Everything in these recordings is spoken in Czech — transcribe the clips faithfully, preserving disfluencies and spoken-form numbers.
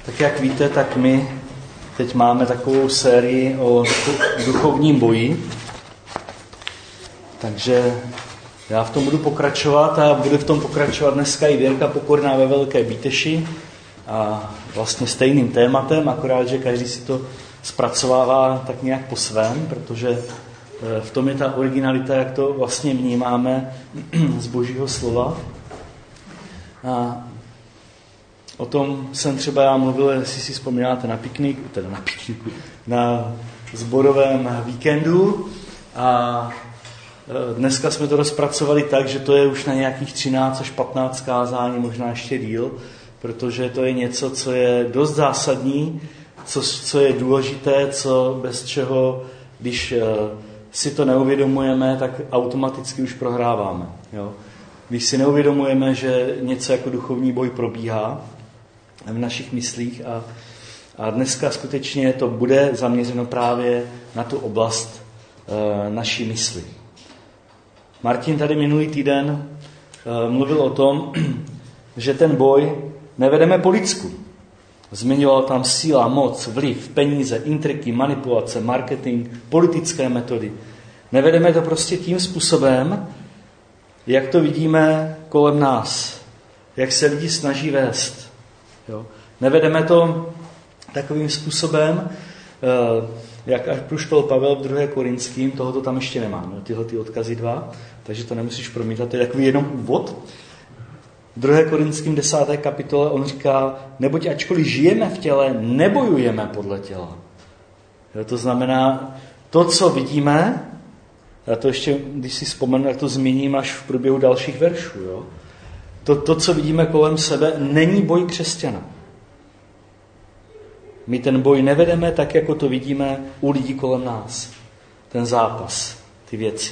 Tak jak víte, tak my teď máme takovou sérii o duchovním boji. Takže já v tom budu pokračovat a budu v tom pokračovat dneska i Věrka Pokorná ve Velké Bíteši. A vlastně stejným tématem, akorát, že každý si to zpracovává tak nějak po svém, protože v tom je ta originalita, jak to vlastně vnímáme z Božího slova. A o tom jsem třeba já mluvil, jestli si vzpomínáte na piknik, teda na pikniku, na sborovém víkendu. A dneska jsme to rozpracovali tak, že to je už na nějakých třináct až patnáct kázání, možná ještě díl, protože to je něco, co je dost zásadní, co, co je důležité, co bez čeho, když si to neuvědomujeme, tak automaticky už prohráváme. Jo? Když si neuvědomujeme, že něco jako duchovní boj probíhá v našich myslích a, a dneska skutečně to bude zaměřeno právě na tu oblast e, naší mysli. Martin tady minulý týden e, mluvil o tom, že ten boj nevedeme po lidsku. Zmiňoval tam síla, moc, vliv, peníze, intriky, manipulace, marketing, politické metody. Nevedeme to prostě tím způsobem, jak to vidíme kolem nás. Jak se lidi snaží vést. Jo? Nevedeme to takovým způsobem, jak apoštol Pavel v druhé Korinským, tohoto tam ještě nemám, jo? Tyhle ty odkazy dva, takže to nemusíš promítat, to je takový jenom úvod. V druhé Korinským desáté kapitole on říká, neboť ačkoliv žijeme v těle, nebojujeme podle těla. Jo, to znamená, to, co vidíme, já to ještě, když si vzpomenu, jak to zmíním až v průběhu dalších veršů, jo? To, to, co vidíme kolem sebe, není boj křesťana. My ten boj nevedeme tak, jako to vidíme u lidí kolem nás. Ten zápas, ty věci.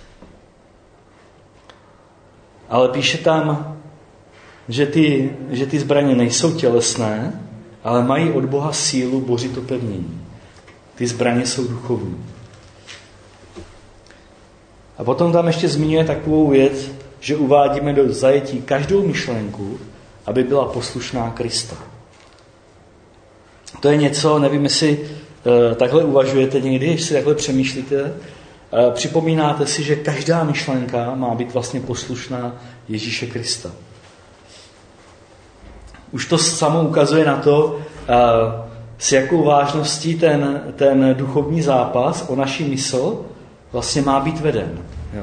Ale píše tam, že ty, že ty zbraně nejsou tělesné, ale mají od Boha sílu bořit opevnění. Ty zbraně jsou duchovní. A potom tam ještě zmiňuje takovou věc, že uvádíme do zajetí každou myšlenku, aby byla poslušná Krista. To je něco, nevím, jestli e, takhle uvažujete někdy, jestli takhle přemýšlíte. E, připomínáte si, že každá myšlenka má být vlastně poslušná Ježíše Krista. Už to samo ukazuje na to, s jakou vážností ten, ten duchovní zápas o naši mysl vlastně má být veden. Jo.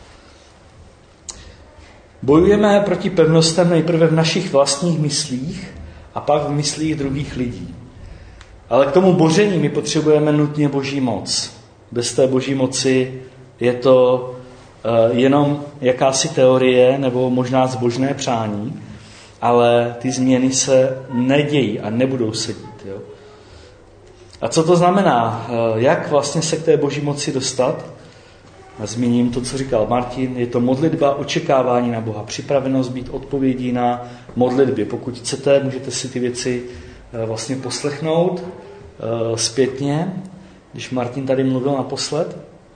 Bojujeme proti pevnostem nejprve v našich vlastních myslích a pak v myslích druhých lidí. Ale k tomu boření my potřebujeme nutně Boží moc. Bez té Boží moci je to jenom jakási teorie nebo možná zbožné přání, ale ty změny se nedějí a nebudou se dít. Jo? A co to znamená? Jak vlastně se k té Boží moci dostat? A zmíním to, co říkal Martin. Je to modlitba, očekávání na Boha, připravenost být odpovědí na modlitbě. Pokud chcete, můžete si ty věci vlastně poslechnout zpětně, když Martin tady mluvil naposled.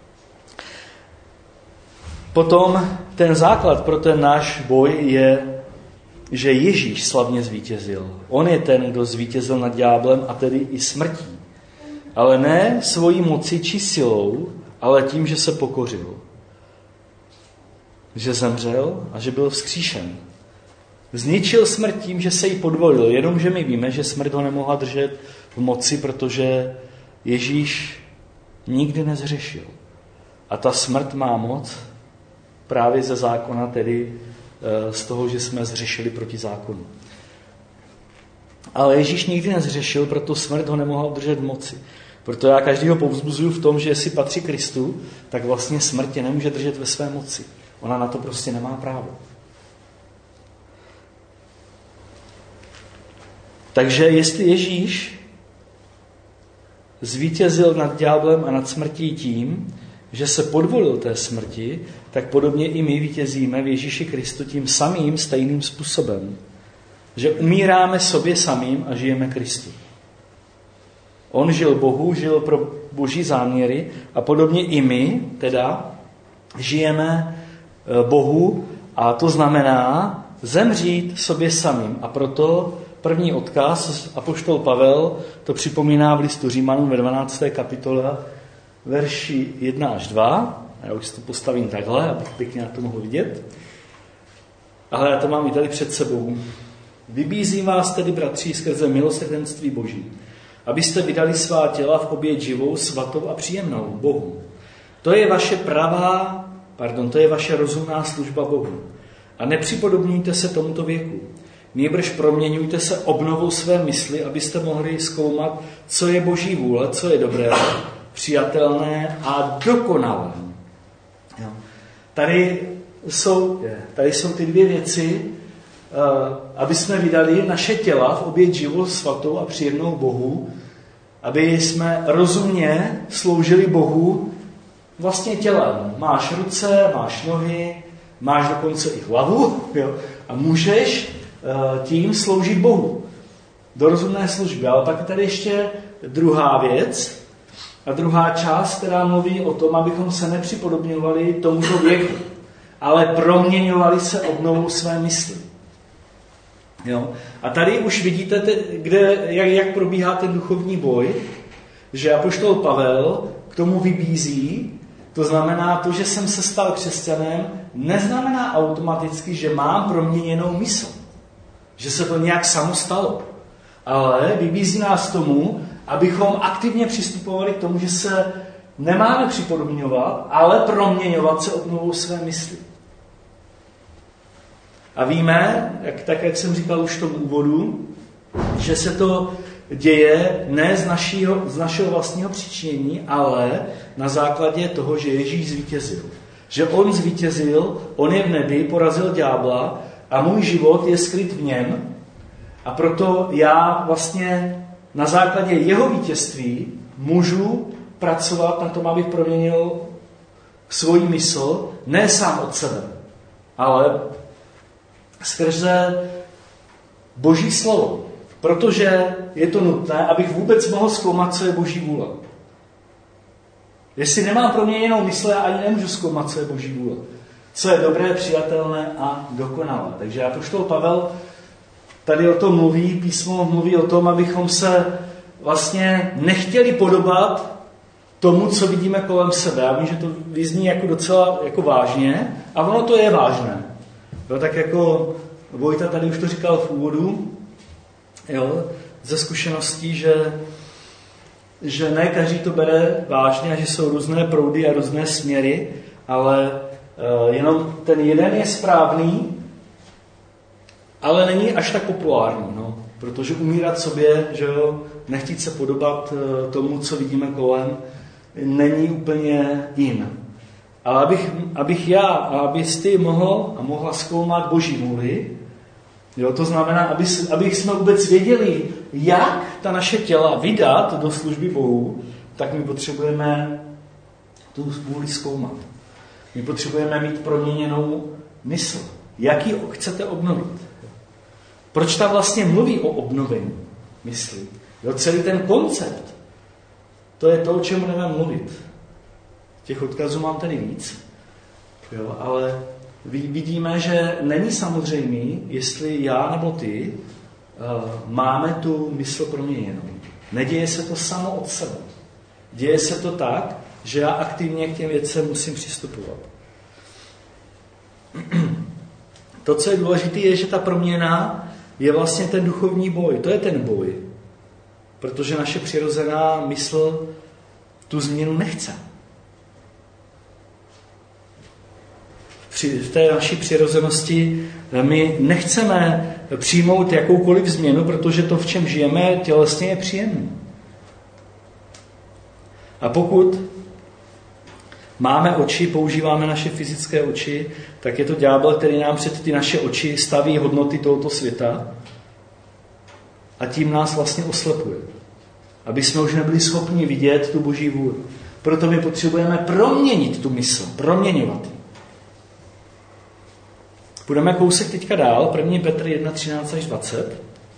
Potom ten základ pro ten náš boj je, že Ježíš slavně zvítězil. On je ten, kdo zvítězil nad ďáblem a tedy i smrtí. Ale ne svojí mocí či silou, ale tím, že se pokořil. Že zemřel a že byl vzkříšen. Zničil smrt tím, že se jí podvolil. Jenomže my víme, že smrt ho nemohla držet v moci, protože Ježíš nikdy nezřešil. A ta smrt má moc právě ze zákona, tedy z toho, že jsme zřešili proti zákonu. Ale Ježíš nikdy nezřešil, proto smrt ho nemohla udržet v moci. Proto já každýho povzbuzuju v tom, že jestli patří Kristu, tak vlastně smrt tě nemůže držet ve své moci. Ona na to prostě nemá právo. Takže jestli Ježíš zvítězil nad ďáblem a nad smrtí tím, že se podvolil té smrti, tak podobně i my vítězíme v Ježíši Kristu tím samým stejným způsobem. Že umíráme sobě samým a žijeme Kristu. On žil Bohu, žil pro Boží záměry a podobně i my teda žijeme Bohu a to znamená zemřít sobě samým. A proto první odkaz, apoštol Pavel to připomíná v listu Římanům ve dvanácté kapitole, verši jedna až dva. Já už si to postavím takhle, abych pěkně na to mohl vidět. Ale já to mám i tady před sebou. Vybízím vás tedy, bratři, skrze milosrdenství Boží, abyste vydali svá těla v oběť živou, svatou a příjemnou Bohu. To je vaše pravá, pardon, to je vaše rozumná služba Bohu. A nepřipodobňujte se tomuto věku. Nýbrž proměňujte se obnovou své mysli, abyste mohli zkoumat, co je Boží vůle, co je dobré, přijatelné a dokonalé. Jo. Tady, jsou, tady jsou ty dvě věci, aby jsme vydali naše těla v oběť živou, svatou a příjemnou Bohu, aby jsme rozumně sloužili Bohu vlastně tělem. Máš ruce, máš nohy, máš dokonce i hlavu, jo, a můžeš tím sloužit Bohu do rozumné služby. Ale pak tady ještě druhá věc a druhá část, která mluví o tom, abychom se nepřipodobňovali tomuto věku, ale proměňovali se obnovou své mysli. Jo? A tady už vidíte, kde, jak, jak probíhá ten duchovní boj, že apoštol Pavel k tomu vybízí. To znamená, to, že jsem se stal křesťanem, neznamená automaticky, že mám proměněnou mysl. Že se to nějak samo stalo. Ale vybízí nás tomu, abychom aktivně přistupovali k tomu, že se nemáme připodobňovat, ale proměňovat se obnovou své mysli. A víme, jak, tak jak jsem říkal už v tom úvodu, že se to děje ne z našeho, z našeho vlastního přičinění, ale na základě toho, že Ježíš zvítězil. Že on zvítězil, on je v nebi, porazil ďábla a můj život je skryt v něm. A proto já vlastně na základě jeho vítězství můžu pracovat na tom, abych proměnil svoji mysl, ne sám od sebe, ale skrze Boží slovo. Protože je to nutné, abych vůbec mohl zkoumat, co je Boží vůle. Jestli nemám proměněnou mysl, já ani nemůžu zkoumat, co je Boží vůle. Co je dobré, přijatelné a dokonalé. Takže apoštol Pavel tady o tom mluví, písmo mluví o tom, abychom se vlastně nechtěli podobat tomu, co vidíme kolem sebe. Já vím, že to vyzní jako docela jako vážně, a ono to je vážné. Jo, tak jako Vojta tady už to říkal v úvodu, jo, ze zkušeností, že, že ne každý to bere vážně a že jsou různé proudy a různé směry, ale uh, jenom ten jeden je správný, ale není až tak populární, no, protože umírat sobě, že jo, nechtít se podobat uh, tomu, co vidíme kolem, není úplně in. Ale abych, abych já a abys ty mohl a mohla zkoumat Boží vůli, jo, to znamená, aby, abych jsme vůbec věděli, jak ta naše těla vydat do služby Bohu, tak my potřebujeme tu vůli zkoumat. My potřebujeme mít proměněnou mysl. Jak ji chcete obnovit? Proč tam vlastně mluví o obnovení mysli? Jo, celý ten koncept, to je to, o čem budeme mluvit. Těch odkazů mám tady víc, jo, ale vidíme, že není samozřejmé, jestli já nebo ty uh, máme tu mysl proměněnou. Neděje se to samo od sebe. Děje se to tak, že já aktivně k těm věcem musím přistupovat. To, co je důležité, je, že ta proměna je vlastně ten duchovní boj. To je ten boj. Protože naše přirozená mysl tu změnu nechce. V té naší přirozenosti my nechceme přijmout jakoukoliv změnu, protože to, v čem žijeme, tělesně je příjemné. A pokud máme oči, používáme naše fyzické oči, tak je to ďábel, který nám před ty naše oči staví hodnoty tohoto světa a tím nás vlastně oslepuje. Aby jsme už nebyli schopni vidět tu Boží vůli. Proto my potřebujeme proměnit tu mysl, proměňovat ji. Půjdeme kousek teďka dál, první Petr jedna, třináct až dvacet.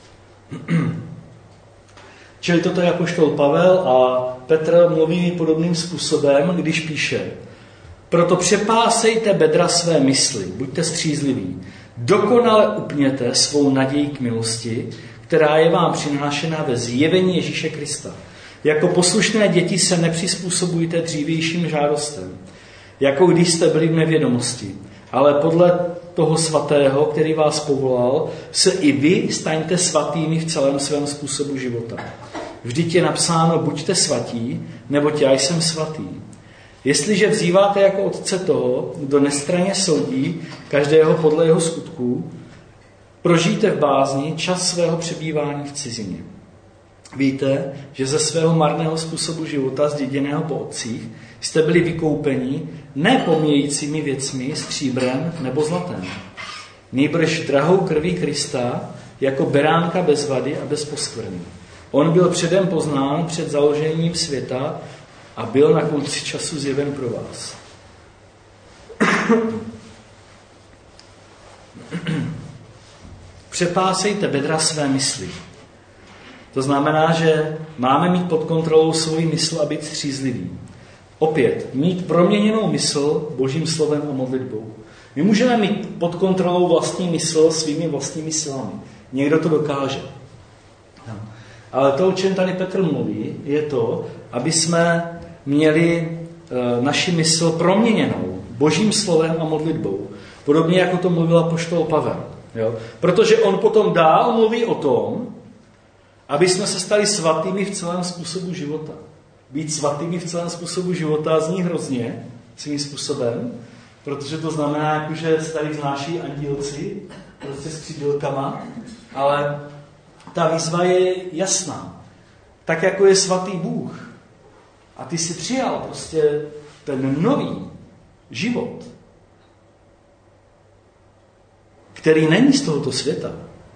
Čili toto je apoštol Pavel a Petr mluví podobným způsobem, když píše: proto přepásejte bedra své mysli, buďte střízliví, dokonale upněte svou naději k milosti, která je vám přinášena ve zjevení Ježíše Krista. Jako poslušné děti se nepřizpůsobujte dřívějším žádostem, jako když jste byli v nevědomosti, ale podle toho svatého, který vás povolal, se i vy staňte svatými v celém svém způsobu života. Vždyť je napsáno, buďte svatí, neboť já jsem svatý. Jestliže vzýváte jako otce toho, kdo nestranně soudí každého podle jeho skutků, prožijte v bázni čas svého přebývání v cizině. Víte, že ze svého marného způsobu života, zděděného po otcích, jste byli vykoupeni ne pomíjejícími věcmi, stříbrem nebo zlatem. Nýbrž drahou krví Krista, jako beránka bez vady a bez poskvrny. On byl předem poznán před založením světa a byl na konci času zjeven pro vás. Přepásejte bedra své mysli. To znamená, že máme mít pod kontrolou svoji mysl a být střízlivý. Opět, mít proměněnou mysl Božím slovem a modlitbou. My můžeme mít pod kontrolou vlastní mysl svými vlastními silami. Někdo to dokáže. No. Ale to, o čem tady Petr mluví, je to, aby jsme měli e, naši mysl proměněnou Božím slovem a modlitbou. Podobně jako to mluvil apoštol Pavel. Jo? Protože on potom dál mluví o tom, aby jsme se stali svatými v celém způsobu života. Být svatými v celém způsobu života zní hrozně svým způsobem, protože to znamená, že se tady vznáší andílci prostě s křídílkama, ale ta výzva je jasná. Tak jako je svatý Bůh a ty si přijal prostě ten nový život, který není z tohoto světa,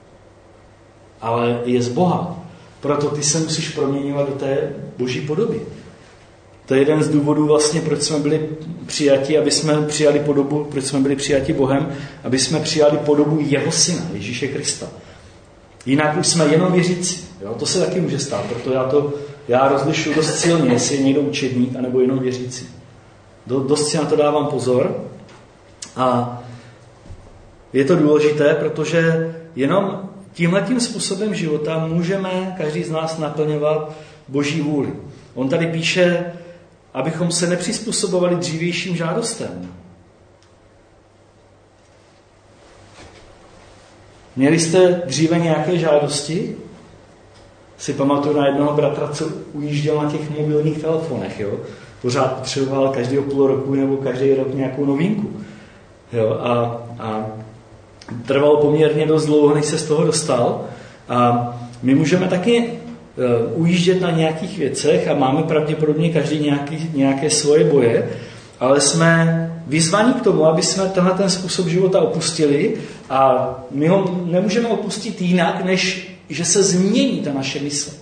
ale je z Boha. Proto ty se musíš proměňovat do té Boží podoby. To je jeden z důvodů vlastně, proč jsme byli přijati, aby jsme přijali podobu, proč jsme byli přijati Bohem, aby jsme přijali podobu jeho syna, Ježíše Krista. Jinak už jsme jenom věřící. Jo? To se taky může stát, proto já to já rozlišuji dost silně, jestli je někdo učedník, anebo jenom věřící. Do, dost si na to dávám pozor. A je to důležité, protože jenom tímhletím způsobem života můžeme každý z nás naplňovat Boží vůli. On tady píše, abychom se nepřizpůsobovali dřívějším žádostem. Měli jste dříve nějaké žádosti? Si pamatuju na jednoho bratra, co ujížděl na těch mobilních telefonech. Jo? Pořád potřeboval každého půl roku nebo každý rok nějakou novinku. Jo? A, a trvalo poměrně dost dlouho, než se z toho dostal. A my můžeme taky uh, ujíždět na nějakých věcech a máme pravděpodobně každý nějaký, nějaké svoje boje, ale jsme vyzvaní k tomu, aby jsme tenhle ten způsob života opustili a my ho nemůžeme opustit jinak, než že se změní ta naše mysl.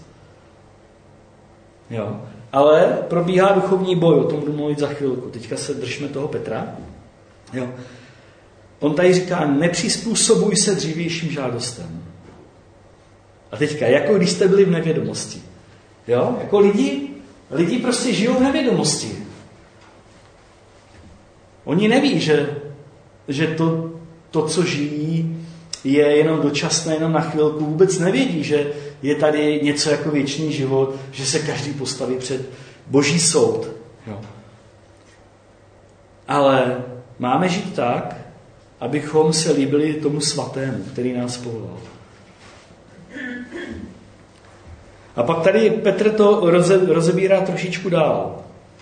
Jo. Ale probíhá duchovní boj, o tom budu mluvit za chvilku. Teďka se držme toho Petra. Jo. On tady říká, nepřizpůsobuj se dřívějším žádostem. A teďka, jako když jste byli v nevědomosti. Jo? Jako lidi, lidi prostě žijou v nevědomosti. Oni neví, že, že to, to, co žijí, je jenom dočasné, jenom na chvilku. Vůbec nevědí, že je tady něco jako věčný život, že se každý postaví před Boží soud. Jo? Ale máme žít tak, abychom se líbili tomu svatému, který nás povolal. A pak tady Petr to roze, rozebírá trošičku dál.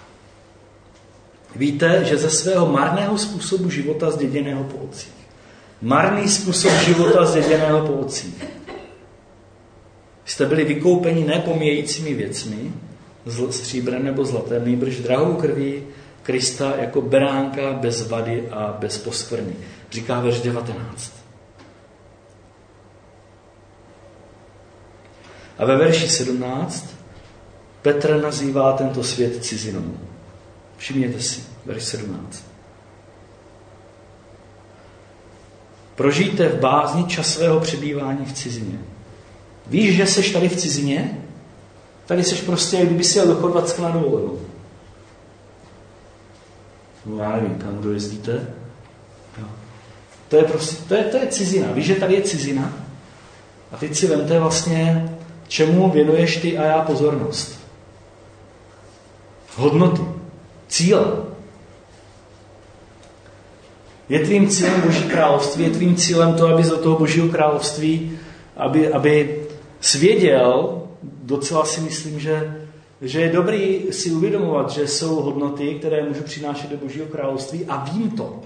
Víte, že ze svého marného způsobu života zděděného po otcích. Marný způsob života zděděného po otcích. Jste byli vykoupeni nepomíjejícími věcmi, stříbrem nebo zlatem, nýbrž drahou krví Krista jako beránka bez vady a bez poskvrny. Říká verš devatenáct. A ve verši sedmnáct Petr nazývá tento svět cizinou. Všimněte si, verš sedmnáct. Prožijte v bázni čas svého přebývání v cizině. Víš, že seš tady v cizině? Tady seš prostě, kdyby si jel do Chorvatska na dovolenou. No já nevím, kam kdo jezdíte. Jo. To je prostě, to je, to je cizina. Víš, že tady je cizina? A teď si vemte vlastně, čemu věnuješ ty a já pozornost. Hodnoty, cíle. Je tvým cílem Boží království, je tvým cílem to, aby do toho Božího království, aby, aby svěděl, docela si myslím, že, že je dobrý si uvědomovat, že jsou hodnoty, které můžu přinášet do Božího království a vím to.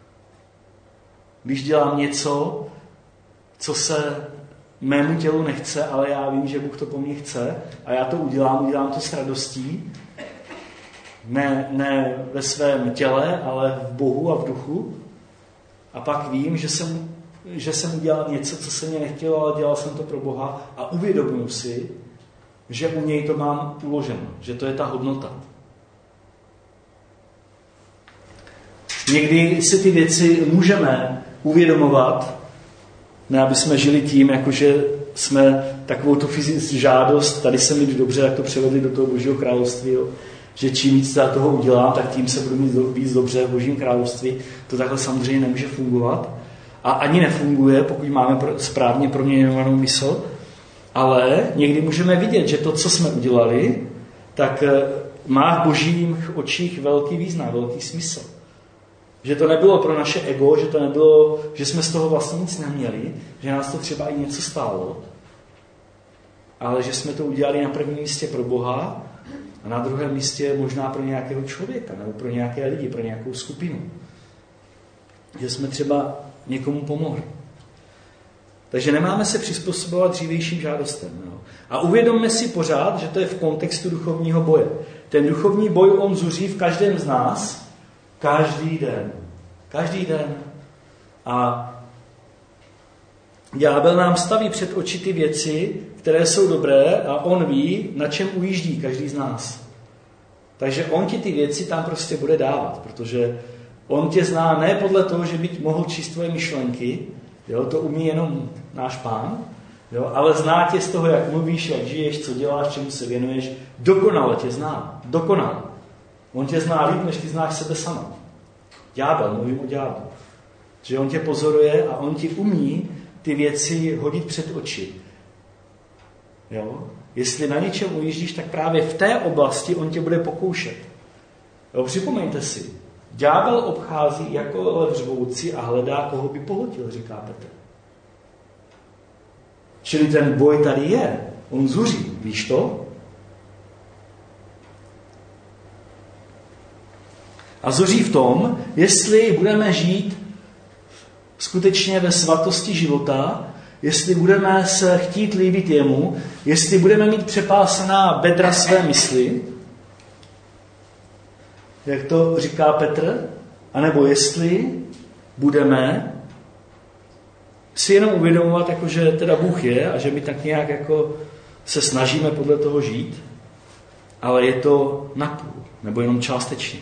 Když dělám něco, co se mému tělu nechce, ale já vím, že Bůh to po mně chce a já to udělám, udělám to s radostí, ne, ne ve svém těle, ale v Bohu a v duchu. A pak vím, že jsem, že jsem udělal něco, co se mě nechtělo, ale dělal jsem to pro Boha a uvědomuji si, že u něj to mám uloženo, že to je ta hodnota. Někdy si ty věci můžeme uvědomovat, ne aby jsme žili tím, jakože jsme takovou tu fyzickou žádost, tady se mi dobře, jak to převedli do toho Božího království, jo. Že čím víc toho udělám, tak tím se budu mít víc dobře v Božím království. To takhle samozřejmě nemůže fungovat. A ani nefunguje, pokud máme správně proměňovanou mysl. Ale někdy můžeme vidět, že to, co jsme udělali, tak má v Božích očích velký význam, velký smysl. Že to nebylo pro naše ego, že to nebylo, že jsme z toho vlastně nic neměli, že nás to třeba i něco stálo, ale že jsme to udělali na prvním místě pro Boha a na druhém místě možná pro nějakého člověka nebo pro nějaké lidi, pro nějakou skupinu. Že jsme třeba někomu pomohli. Takže nemáme se přizpůsobovat dřívějším žádostem. Jo. A uvědomme si pořád, že to je v kontextu duchovního boje. Ten duchovní boj, on zuří v každém z nás každý den. Každý den. A ďábel nám staví před oči ty věci, které jsou dobré a on ví, na čem ujíždí každý z nás. Takže on ti ty věci tam prostě bude dávat, protože on tě zná ne podle toho, že by mohl číst tvoje myšlenky, jo, to umí jenom náš Pán, jo, ale zná tě z toho, jak mluvíš, jak žiješ, co děláš, čemu se věnuješ, dokonale tě zná, dokonale. On tě zná líp, než ty znáš sebe sama. Ďábel, mluvím o ďáblu. Že on tě pozoruje a on ti umí ty věci hodit před oči. Jo? Jestli na něčem ujíždíš, tak právě v té oblasti on tě bude pokoušet. Jo, připomeňte si, ďábel obchází jako lev řvoucí a hledá, koho by pohltil, říká Petr. Čili ten boj tady je. On zuří, víš to? A zuří v tom, jestli budeme žít skutečně ve svatosti života, jestli budeme se chtít líbit jemu, jestli budeme mít přepásaná bedra své mysli, jak to říká Petr, anebo jestli budeme si jenom uvědomovat, jako, že teda Bůh je a že my tak nějak jako se snažíme podle toho žít, ale je to napůl, nebo jenom částečně.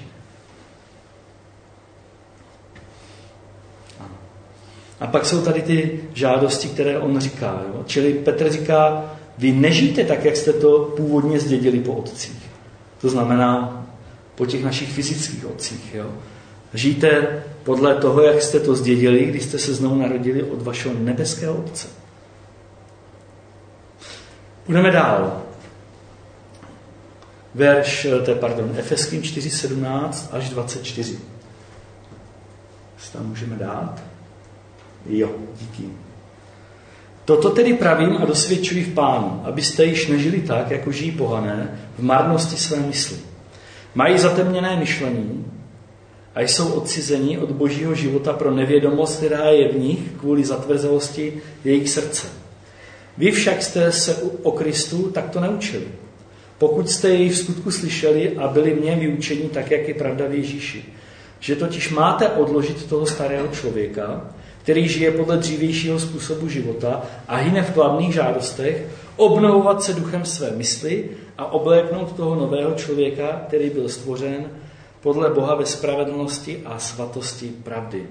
A pak jsou tady ty žádosti, které on říká. Jo? Čili Petr říká, vy nežijte tak, jak jste to původně zdědili po otcích. To znamená po těch našich fyzických otcích. Jo? Žijte podle toho, jak jste to zdědili, když jste se znovu narodili od vašeho nebeského otce. Půjdeme dál. Verš, to je, pardon, Efeským čtyři sedmnáct až dvacet čtyři. Tam můžeme dát. Jo, díky. Toto tedy pravím a dosvědčuji v Pánu, abyste již nežili tak, jako žijí pohané, v marnosti své mysli. Mají zatemněné myšlení a jsou odcizeni od božího života pro nevědomost, která je v nich kvůli zatvrzelosti jejich srdce. Vy však jste se o Kristu takto neučili. Pokud jste jej v skutku slyšeli a byli v něm vyučeni tak, jak je pravda v Ježíši, že totiž máte odložit toho starého člověka, který žije podle dřívějšího způsobu života a hyne v kladných žádostech, obnovovat se duchem své mysli a obléknout toho nového člověka, který byl stvořen podle Boha ve spravedlnosti a svatosti pravdy.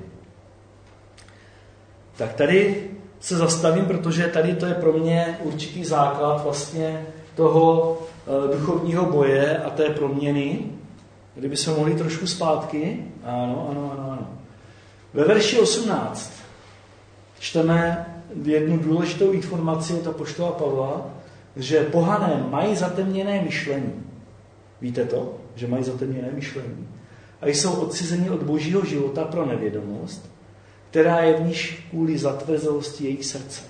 Tak tady se zastavím, protože tady to je pro mě určitý základ vlastně toho uh, duchovního boje a té proměny. Kdyby jsme mohli trošku zpátky. Ano, ano, ano, ano. Ve verši osmnáct čteme jednu důležitou informaci od apoštola Pavla, že pohané mají zatemněné myšlení. Víte to? Že mají zatemněné myšlení. A jsou odcizeni od božího života pro nevědomost, která je v níž kvůli zatvrzelosti jejich srdce.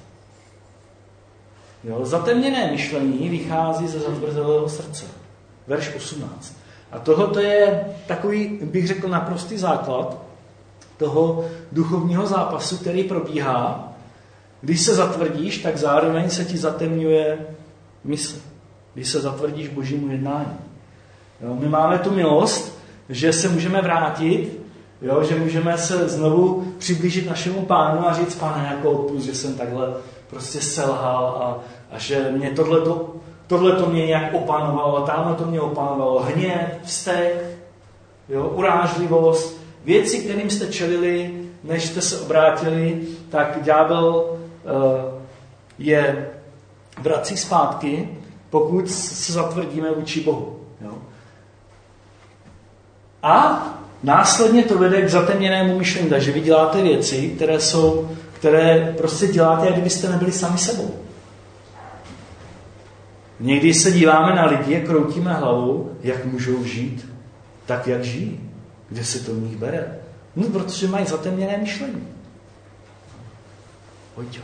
Jo? Zatemněné myšlení vychází ze zatvrzelého srdce. Verš osmnáct. A tohle je takový, bych řekl, naprostý základ toho duchovního zápasu, který probíhá. Když se zatvrdíš, tak zároveň se ti zatemňuje mysl. Když se zatvrdíš božímu jednání. Jo? My máme tu milost, že se můžeme vrátit, jo? Že můžeme se znovu přiblížit našemu Pánu a říct, Pane, jako odpust, že jsem takhle prostě selhal a, a že mě tohleto, tohleto mě nějak opanovalo, tamhle to mě opanovalo, hněv, vztek, jo? Urážlivost, věci, kterým jste čelili, než jste se obrátili, tak ďábel uh, je vrací zpátky, pokud se zatvrdíme vůči Bohu. Jo? A následně to vede k zatemněnému myšlení, takže vy děláte věci, které jsou, které prostě děláte, jak kdybyste nebyli sami sebou. Někdy se díváme na lidi a kroutíme hlavou, jak můžou žít, tak jak žijí. Kde se to v nich bere? No, protože mají zatemněné myšlení. Pojď.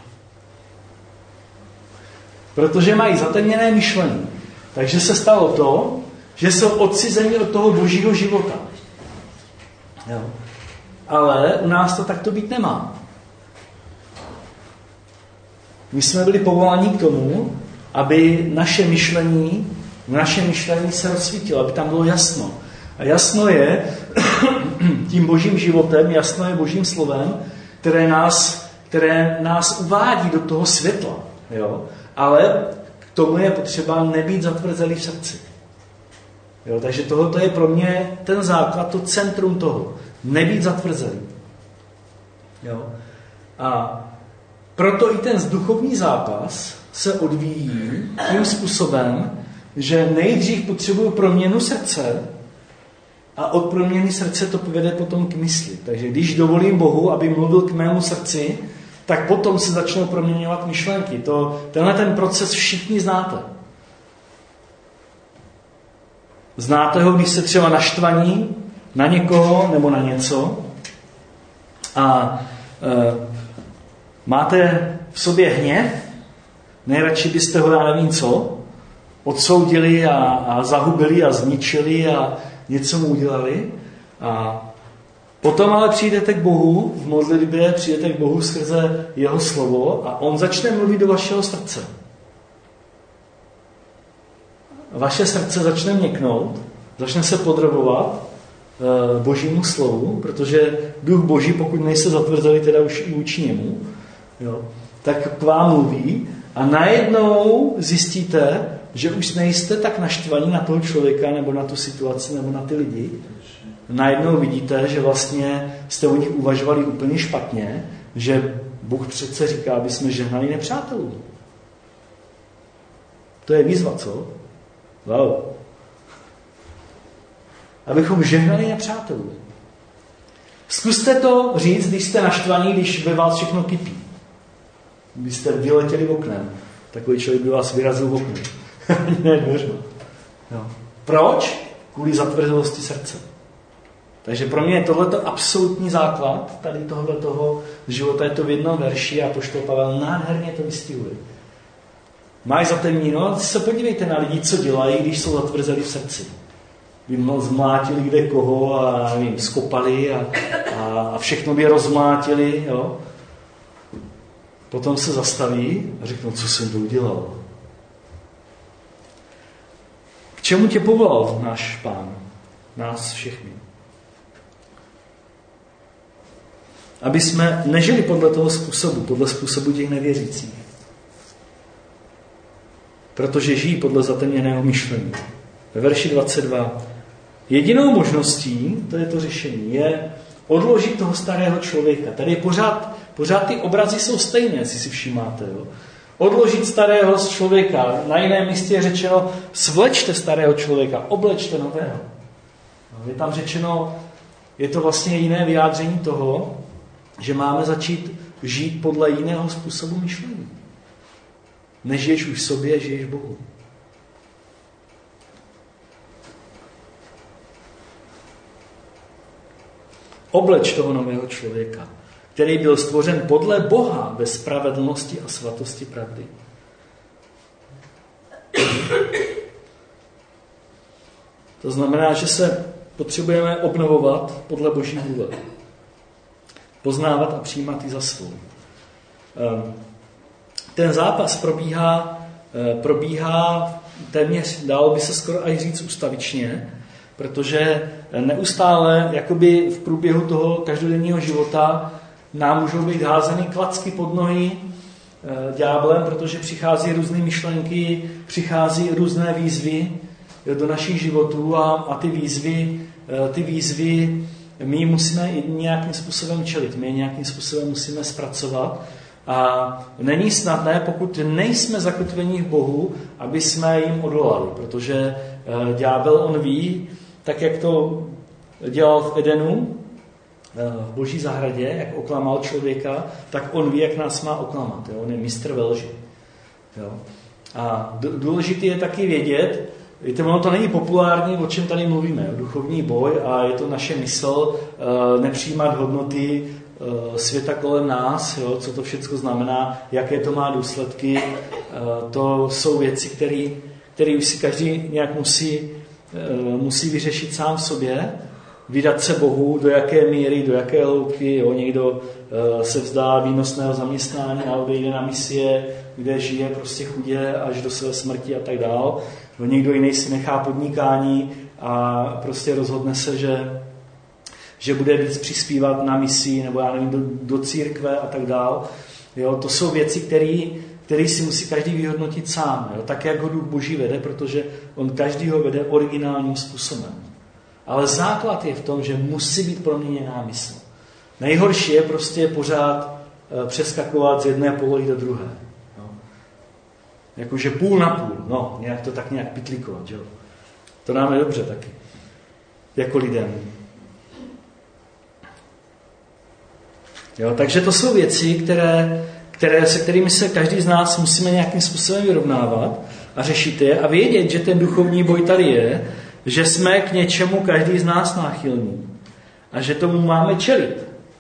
Protože mají zatemněné myšlení. Takže se stalo to, že jsou odcizeni od toho božího života. Jo. Ale u nás to takto být nemá. My jsme byli povoláni k tomu, aby naše myšlení, naše myšlení se rozsvítilo, aby tam bylo jasno. A jasno je tím božím životem, jasno je božím slovem, které nás, které nás uvádí do toho světla. Jo. Ale k tomu je potřeba nebýt zatvrzelý v srdci. Jo, takže tohle je pro mě ten základ, to centrum toho. Nebýt zatvrzelý. Jo. A proto i ten duchovní zápas se odvíjí tím způsobem, že nejdřív potřebuju proměnu srdce a od proměny srdce to povede potom k mysli. Takže když dovolím Bohu, aby mluvil k mému srdci, tak potom se začnou proměňovat myšlenky. To, tenhle ten proces všichni znáte. Znáte ho, když se třeba naštvaní na někoho nebo na něco a e, máte v sobě hněv, nejradši byste ho, já nevím co, odsoudili a, a zahubili a zničili a něco mu udělali. A potom ale přijdete k Bohu v modlitbě, přijdete k Bohu skrze jeho slovo a on začne mluvit do vašeho srdce. Vaše srdce začne měknout, začne se podrobovat e, božímu slovu, protože duch boží, pokud nejste zatvrzelí teda už i vůči němu, jo, tak k vám mluví a najednou zjistíte, že už nejste tak naštvaní na toho člověka nebo na tu situaci nebo na ty lidi. Najednou vidíte, že vlastně jste o nich uvažovali úplně špatně, že Bůh přece říká, aby jsme žehnali nepřátelům. To je výzva, co? Wow. Abychom žehnali nepřátelům. Zkuste to říct, když jste naštvaní, když ve vás všechno kypí. Když jste vyletěli oknem. Takový člověk by vás vyrazil v oknem. Ne, dveřma. Jo. Proč? Kvůli zatvrzelosti srdce. Takže pro mě je tohleto absolutní základ tady tohoto života, je to v jednom verši a apoštol Pavel nádherně to vystihuje. Máš zatemněno, se podívejte na lidi, co dělají, když jsou zatvrzeli v srdci. By zmlátili kde koho a nevím, skopali a, a, a všechno by rozmlátili. Jo? Potom se zastaví a řeknou, co jsem to udělal. K čemu tě povolal náš Pán? Nás všechny. Aby jsme nežili podle toho způsobu, podle způsobu těch nevěřících. Protože žijí podle zatemněného myšlení. Ve verši dvacet dva. Jedinou možností, to je to řešení, je odložit toho starého člověka. Tady pořád, pořád ty obrazy jsou stejné, jestli si všímáte. Jo? Odložit starého člověka. Na jiném místě je řečeno, svlečte starého člověka, oblečte nového. Je tam řečeno, je to vlastně jiné vyjádření toho, že máme začít žít podle jiného způsobu myšlení. Nežiješ už sobě, žiješ Bohu. Obleč toho nového člověka, který byl stvořen podle Boha ve spravedlnosti a svatosti pravdy. To znamená, že se potřebujeme obnovovat podle Boží vůle. Poznávat a přijímat ji za svou. Ten zápas probíhá, probíhá téměř, dalo by se skoro až říct ustavičně, protože neustále jakoby v průběhu toho každodenního života nám můžou být házeny klacky pod nohy ďáblem, protože přichází různé myšlenky, přichází různé výzvy do našich životů a, a ty výzvy, ty výzvy my musíme nějakým způsobem čelit, my nějakým způsobem musíme zpracovat a není snadné, pokud nejsme zakotvení v Bohu, aby jsme jim odolali, protože ďábel on ví, tak jak to dělal v Edenu, v Boží zahradě, jak oklamal člověka, tak on ví, jak nás má oklamat. Jo? On je mistr ve lži. Jo? A důležité je taky vědět, víte, ono to není populární, o čem tady mluvíme. Duchovní boj a je to naše mysl, nepřijímat hodnoty světa kolem nás, jo? Co to všechno znamená, jaké to má důsledky. To jsou věci, které už si každý nějak musí, musí vyřešit sám v sobě. Vydat se Bohu, do jaké míry, do jaké hloubky. Jo? Někdo uh, se vzdá výnosného zaměstnání a odejde na misie, kde žije prostě chudě až do své smrti a tak dál. Někdo jiný si nechá podnikání a prostě rozhodne se, že, že bude víc přispívat na misi nebo já nevím, do, do církve a tak dál. Jo? To jsou věci, které si musí každý vyhodnotit sám. Jo? Tak, jak ho Duch Boží vede, protože on každý ho vede originálním způsobem. Ale základ je v tom, že musí být proměněná mysl. Nejhorší je prostě pořád přeskakovat z jedné polohy do druhé. No. Jakože půl na půl. No, nějak to tak nějak pitlikovat. Jo? To nám je dobře taky. Jako lidem. Jo, takže to jsou věci, které, které, se kterými se každý z nás musíme nějakým způsobem vyrovnávat a řešit je a vědět, že ten duchovní boj tady je, že jsme k něčemu každý z nás náchylní a že tomu máme čelit.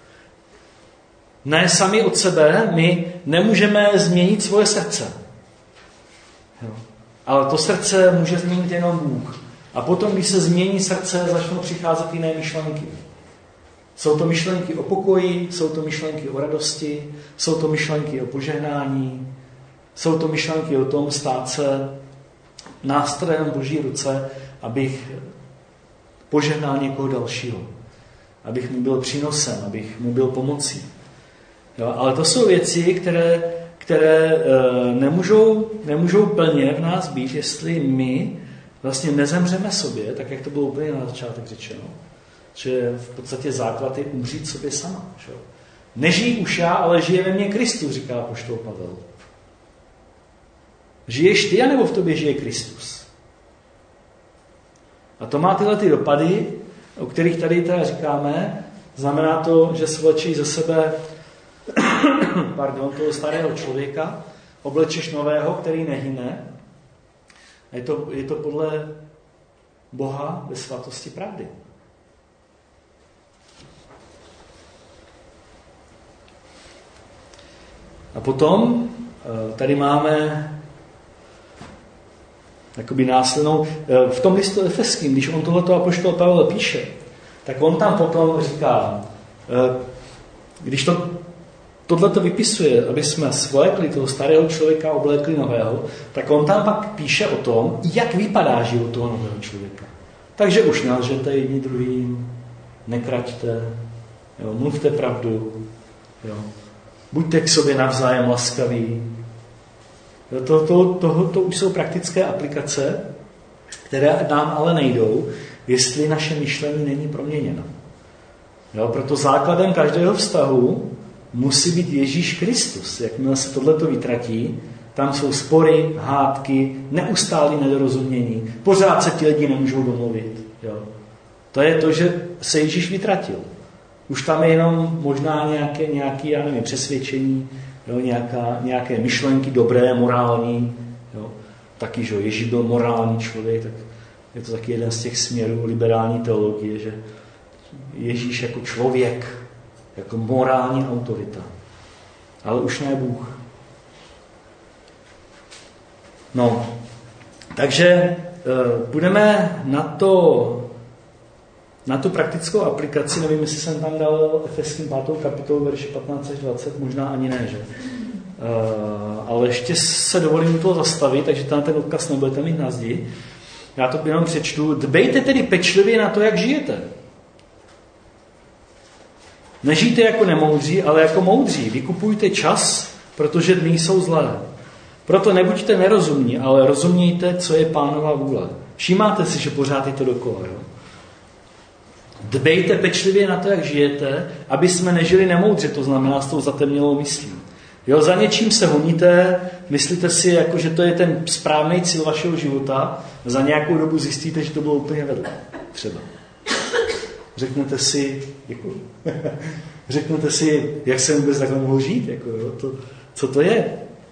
Ne sami od sebe, my nemůžeme změnit svoje srdce. Jo. Ale to srdce může změnit jenom Bůh. A potom, když se změní srdce, začnou přicházet jiné myšlenky. Jsou to myšlenky o pokoji, jsou to myšlenky o radosti, jsou to myšlenky o požehnání, jsou to myšlenky o tom stát se nástrojem Boží ruce, abych požehnal někoho dalšího, abych mu byl přínosem, abych mu byl pomocí. Jo, ale to jsou věci, které, které e, nemůžou, nemůžou plně v nás být, jestli my vlastně nezemřeme sobě, tak jak to bylo úplně na začátek řečeno, že v podstatě základ je umřít sobě sama. Že? Nežijí už já, ale žije ve mně Kristus, říká apoštol Pavel. Žiješ ty, anebo v tobě žije Kristus? A to má tyhle ty dopady, o kterých tady teda říkáme. Znamená to, že svlečí ze sebe pardon, toho starého člověka, oblečeš nového, který nehyne. A je to, je to podle Boha ve svatosti pravdy. A potom tady máme jakoby následnou, v tom listu Efeským, když on tohleto apoštol Pavel píše, tak on tam potom říká, když to, tohleto vypisuje, aby jsme svlékli toho starého člověka, oblékli nového, tak on tam pak píše o tom, jak vypadá život toho nového člověka. Takže už nelžete jedni druhým, nekraťte, jo, mluvte pravdu, jo, buďte k sobě navzájem laskaví. To, to, to, to už jsou praktické aplikace, které nám ale nejdou, jestli naše myšlení není proměněno. Jo, proto základem každého vztahu musí být Ježíš Kristus. Jakmile se tohleto vytratí, tam jsou spory, hádky, neustálé nedorozumění, pořád se ti lidi nemůžou domluvit. Jo. To je to, že se Ježíš vytratil. Už tam je jenom možná nějaké, nějaké já nevím, přesvědčení, jo, nějaká, nějaké myšlenky dobré, morální. Jo. Taky, že Ježíš byl morální člověk, tak je to taky jeden z těch směrů liberální teologie, že Ježíš jako člověk, jako morální autorita. Ale už ne Bůh. No, takže budeme na to, na tu praktickou aplikaci, nevím, jestli jsem tam dal Efeským pátou kapitolu, verši patnáct až dvacet, možná ani ne, že? Ale ještě se dovolím u toho zastavit, takže tam ten odkaz nebudete mít na zdi. Já to jenom přečtu. Dbejte tedy pečlivě na to, jak žijete. Nežijte jako nemoudří, ale jako moudří. Vykupujte čas, protože dny jsou zlé. Proto nebuďte nerozumní, ale rozumějte, co je Pánova vůle. Všímáte si, že pořád je to dokola. Jo? Dbejte pečlivě na to, jak žijete, aby jsme nežili nemoudře, to znamená s tou zatemnělou myslí. Jo, za něčím se honíte, myslíte si, jako, že to je ten správný cíl vašeho života, za nějakou dobu zjistíte, že to bylo úplně vedle. Třeba. Řeknete si, děkuji. Řeknete si, jak jsem vůbec takhle mohl žít, jako, jo, to, co to je.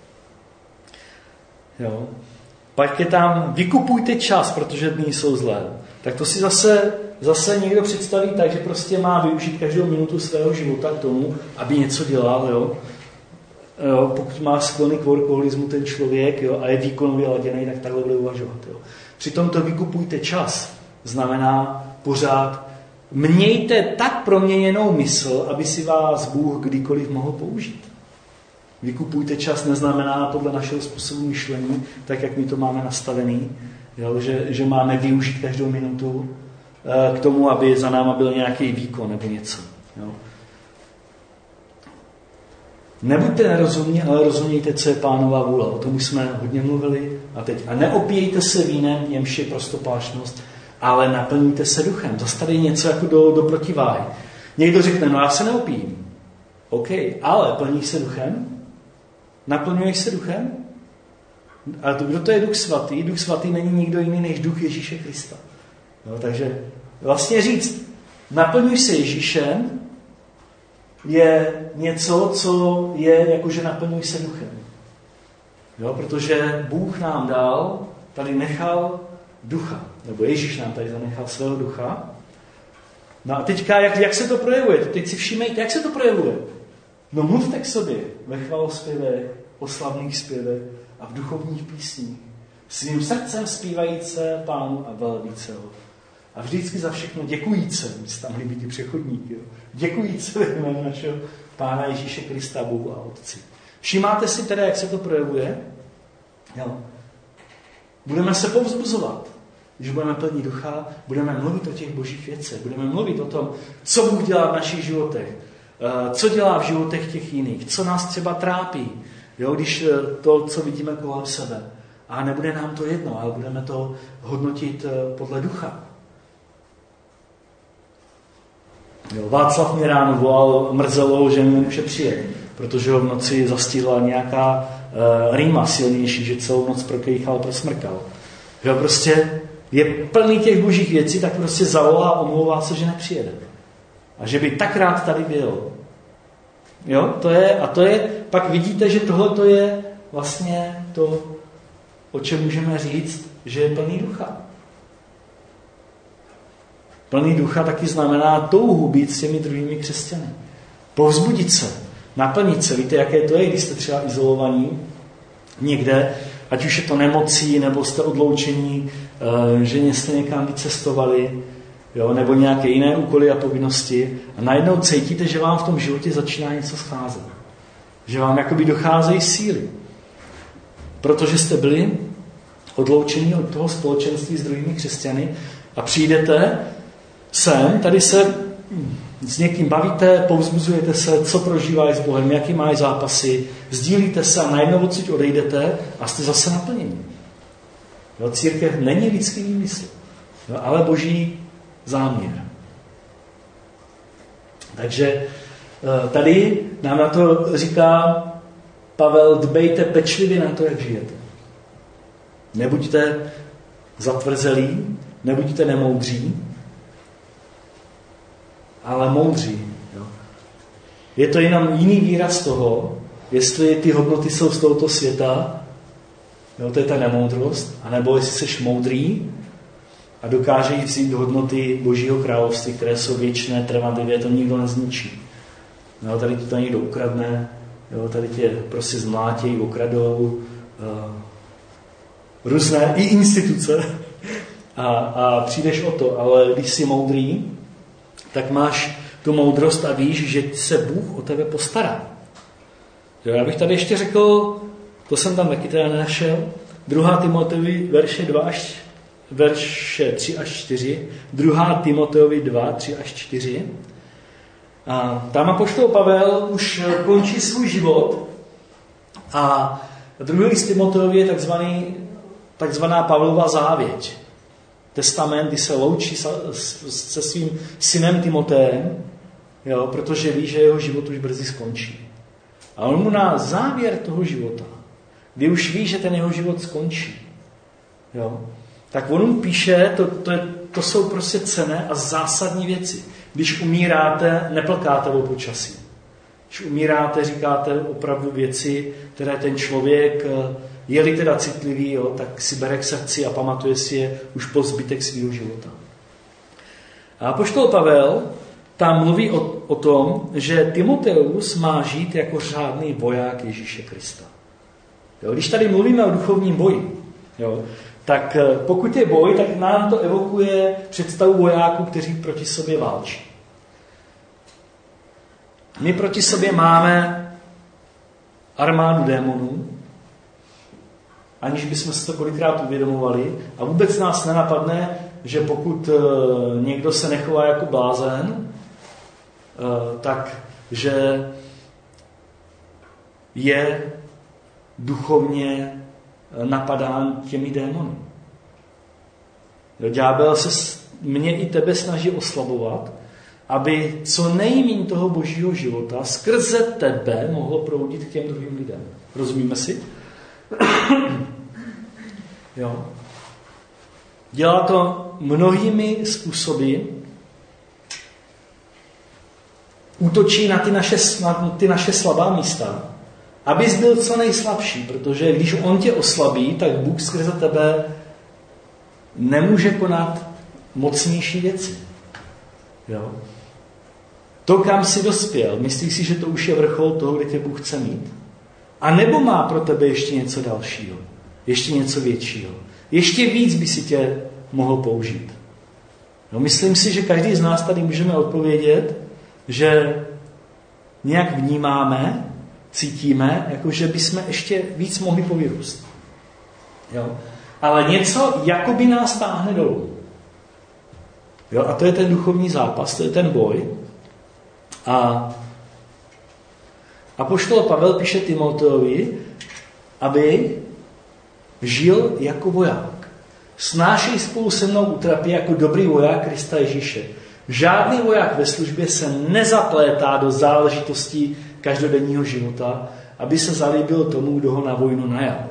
Jo. Pak je tam, vykupujte čas, protože dny jsou zlé. Tak to si zase, zase někdo představí tak, že prostě má využít každou minutu svého života k tomu, aby něco dělal, jo. Jo, pokud má sklony k workoholismu ten člověk, jo, a je výkonově laděný, tak takhle bude uvažovat. Jo. Přitom to vykupujte čas znamená pořád mějte tak proměněnou mysl, aby si vás Bůh kdykoliv mohl použít. Vykupujte čas neznamená podle našeho způsobu myšlení, tak jak my to máme nastavený, jo, že, že máme využít každou minutu k tomu, aby za náma byl nějaký výkon nebo něco. Jo. Nebuďte nerozumní, ale rozumějte, co je Pánova vůle. O tom už jsme hodně mluvili. A teď. A neopijejte se vínem, němž je prostopášnost, ale naplňujte se duchem. Zase tady něco jako do, do protiváhy. Někdo řekne, no já se neopijím. OK, ale plníš se duchem? Naplňuješ se duchem? A to, kdo to je Duch Svatý? Duch Svatý není nikdo jiný než Duch Ježíše Krista. No, takže vlastně říct, naplňuj se Ježíšem, je něco, co je jako, že naplňuj se duchem. Jo, protože Bůh nám dal, tady nechal ducha, nebo Ježíš nám tady zanechal svého ducha. No a teďka, jak, jak se to projevuje? Teď si všímejte, jak se to projevuje. No mluvte k sobě ve chvalospěvech, oslavných zpěvech a v duchovních písních. Svým srdcem zpívajíce Pánu a velebíce ho. A vždycky za všechno děkujíce, mi se tam líbí ty přechodníky, jo. Děkujíce ve jménu našeho Pána Ježíše Krista, Bohu a Otci. Všímáte si teda, jak se to projevuje? Jo. Budeme se povzbuzovat. Když budeme plní ducha, budeme mluvit o těch božích věcech, budeme mluvit o tom, co Bůh dělá v našich životech, co dělá v životech těch jiných, co nás třeba trápí, jo, když to, co vidíme kolem sebe. A nebude nám to jedno, ale budeme to hodnotit podle ducha. Jo, Václav mě ráno volal, mrzelo, že mi nemůže přijet, protože ho v noci zastihla nějaká uh, rýma silnější, že celou noc prokejchal, prosmrkal. Jo, prostě je plný těch božích věcí, tak prostě zavolá a omlouvá se, že nepřijede. A že by tak rád tady byl. Jo, to je, a to je, pak vidíte, že tohle to je vlastně to, o čem můžeme říct, že je plný ducha. Plný ducha taky znamená touhu být s těmi druhými křesťany. Povzbudit se, naplnit se. Víte, jaké to je, když jste třeba izolovaní někde, ať už je to nemocí, nebo jste odloučení, že jste někam vycestovali, jo, nebo nějaké jiné úkoly a povinnosti a najednou cítíte, že vám v tom životě začíná něco scházet. Že vám jakoby docházejí síly. Protože jste byli odloučení od toho společenství s druhými křesťany a přijdete sem, tady se s někým bavíte, povzbuzujete se, co prožívají s Bohem, jaký mají zápasy, sdílíte se a najednou odsud odejdete a jste zase naplněni. Jo, církev není lidský výmysl, jo, ale boží záměr. Takže tady nám na to říká Pavel, dbejte pečlivě na to, jak žijete. Nebuďte zatvrzelí, nebuďte nemoudří, ale moudří, Je to jenom jiný výraz toho, jestli ty hodnoty jsou z tohoto světa, jo, to je ta nemoudrost, anebo jestli jsi moudrý a dokáže jít vzít hodnoty Božího království, které jsou věčné, trvanlivé, to nikdo nezničí. Jo, tady to někdo ukradne, jo, tady tě prostě zmlátějí, okradou, uh, různé i instituce a, a přijdeš o to, ale když jsi moudrý, tak máš tu moudrost a víš, že se Bůh o tebe postará. Jo, já bych tady ještě řekl, to jsem tam taky teda nenašel, druhá Timoteovi verše, dva až, verše tři až čtyři, druhá Timoteovi dva, tři až čtyři. A tam apoštol Pavel už končí svůj život a druhý list Timoteovi je takzvaný, takzvaná Pavlova závěť. Testament, kdy se loučí se svým synem Timoteem, jo, protože ví, že jeho život už brzy skončí. A on mu na závěr toho života, kdy už ví, že ten jeho život skončí, jo, tak on mu píše, to, to, je, to jsou prostě cenné a zásadní věci. Když umíráte, neplkáte o počasí. Když umíráte, říkáte opravdu věci, které ten člověk, je-li teda citlivý, jo, tak si bere k srdci a pamatuje si je už po zbytek svého života. A apoštol Pavel tam mluví o, o tom, že Timoteus má žít jako řádný voják Ježíše Krista. Jo, když tady mluvíme o duchovním boji, jo, tak pokud je boj, tak nám to evokuje představu vojáků, kteří proti sobě válčí. My proti sobě máme armádu démonů, aniž bychom si to kolikrát uvědomovali, a vůbec nás nenapadne, že pokud někdo se nechová jako blázen, tak že je duchovně napadán těmi démony. Ďábel se mě i tebe snaží oslabovat, aby co nejméně toho božího života skrze tebe mohlo proudit k těm druhým lidem. Rozumíme si? Jo. Dělá to mnohými způsoby. Útočí na ty naše, na ty naše slabá místa, abys byl co nejslabší, protože když on tě oslabí, tak Bůh skrze tebe nemůže konat mocnější věci. Jo? To, kam jsi dospěl, myslíš si, že to už je vrchol toho, kde tě Bůh chce mít? A nebo má pro tebe ještě něco dalšího? Ještě něco většího? Ještě víc by si tě mohl použít? No, myslím si, že každý z nás tady můžeme odpovědět, že nějak vnímáme, cítíme, jako že bychom ještě víc mohli povyrůst. Jo? Ale něco jakoby nás táhne dolů. Jo? A to je ten duchovní zápas, to je ten boj. A apoštol Pavel píše Timoteovi, aby žil jako voják. Snášej spolu se mnou útrapy jako dobrý voják Krista Ježíše. Žádný voják ve službě se nezaplétá do záležitostí každodenního života, aby se zalíbil tomu, kdo ho na vojnu najal.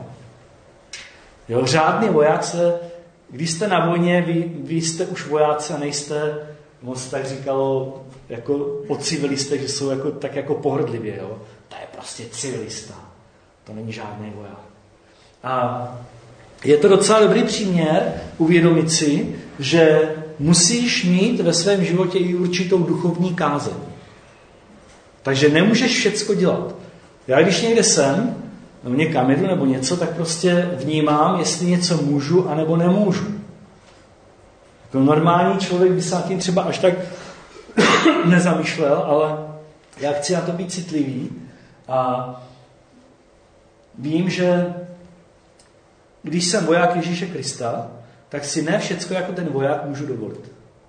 Jo, řádný voják se, když jste na vojně, vy, vy jste už vojáci a nejste, moc tak říkalo, jako o civilistech, že jsou jako, tak jako pohrdlivě. Jo. To je prostě civilista. To není žádný voják. A je to docela dobrý příměr uvědomit si, že musíš mít ve svém životě i určitou duchovní kázeň. Takže nemůžeš všecko dělat. Já když někde jsem, nebo někam jedu nebo něco, tak prostě vnímám, jestli něco můžu anebo nemůžu. Jako normální člověk by se na tím třeba až tak nezamýšlel, ale já chci na to být citlivý a vím, že když jsem voják Ježíše Krista, tak si ne všecko jako ten voják můžu dovolit.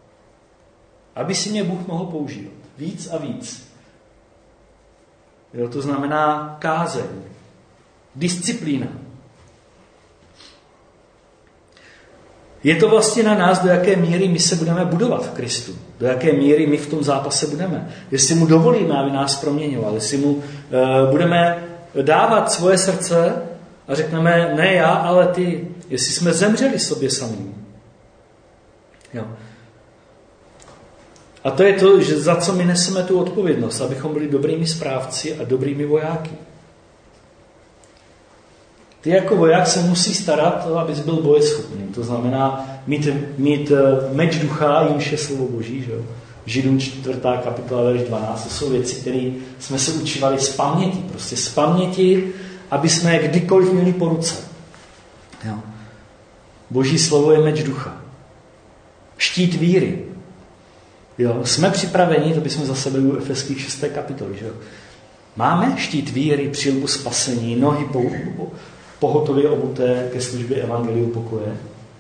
Aby si mě Bůh mohl používat. Víc a víc. Jo, to znamená kázeň. Disciplína. Je to vlastně na nás, do jaké míry my se budeme budovat v Kristu. Do jaké míry my v tom zápase budeme. Jestli mu dovolíme, aby nás proměňoval. Jestli mu uh, budeme dávat svoje srdce a řekneme, ne já, ale ty. Jestli jsme zemřeli sobě samým. Jo. A to je to, že za co my neseme tu odpovědnost, abychom byli dobrými správci a dobrými vojáky. Ty jako voják se musí starat, abys byl bojeschopný. To znamená mít, mít meč ducha, jimž je slovo Boží. Že? Židům čtvrtá kapitola, verš dvanáct. To jsou věci, které jsme se učívali z paměti. Prostě z paměti, aby jsme je kdykoliv měli po ruce. Jo? Boží slovo je meč ducha. Štít víry. Jo? Jsme připraveni, to bychom zase byli u Efeských šesté kapitoly. Že? Máme štít víry, přilbu spasení, nohy po, po, pohotově obuté ke službě evangeliu pokoje.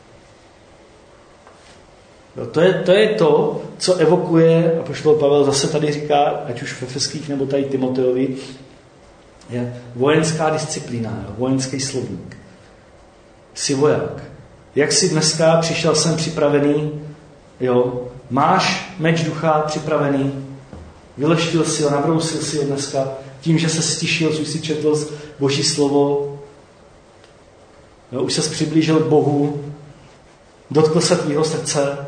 Jo? To, je, to je to, co evokuje, apoštol Pavel zase tady říká, ať už v Efeských nebo tady Timoteovi, je vojenská disciplína, jo? Vojenský slovník. Jsi voják. Jak jsi dneska přišel sem připravený, jo? Máš meč ducha připravený, vyleštil si ho, nabrousil si ho dneska tím, že se stišil, už si četl Boží slovo, jo? Už ses přiblížil k Bohu, dotkl se tvýho srdce,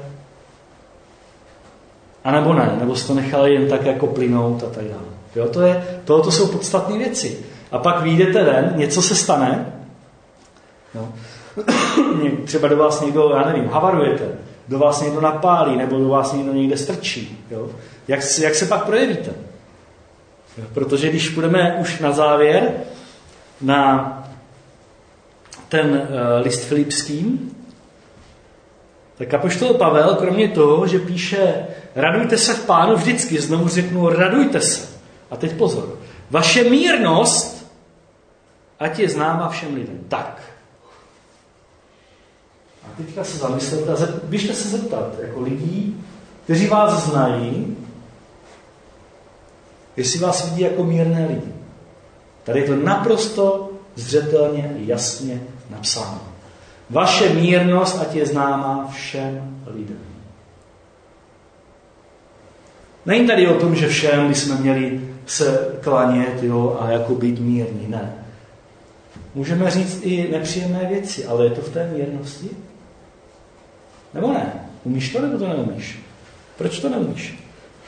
a nebo ne, nebo jsi to nechal jen tak jako plynout a tak dále. Jo? To, je, to, to jsou podstatné věci. A pak vyjdete ven, něco se stane, jo? Třeba do vás někdo, já nevím, havarujete, do vás někdo napálí, nebo do vás někdo někde strčí. Jo? Jak, jak se pak projevíte? Jo? Protože když půjdeme už na závěr, na ten uh, list Filipským, tak apoštol Pavel, kromě toho, že píše radujte se v Pánu vždycky, znovu řeknu radujte se. A teď pozor, vaše mírnost, ať je známa všem lidem. Tak. A teďka se zamyslete a běžte se zeptat, jako lidí, kteří vás znají, jestli vás vidí jako mírné lidi. Tady je to naprosto zřetelně, jasně napsáno. Vaše mírnost, ať je známa všem lidem. Není tady o tom, že všem bychom měli se klanět, jo, a jako být mírní. Ne. Můžeme říct i nepříjemné věci, ale je to v té mírnosti? Nebo ne? Umíš to, nebo to neumíš? Proč to neumíš?